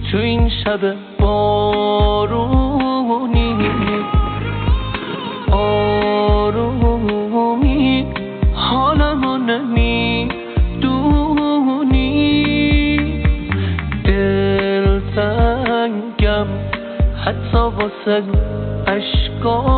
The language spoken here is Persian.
تو این شب بارونی آرومی حالمو نمیدونی دلتنگم حتی واسه اشکام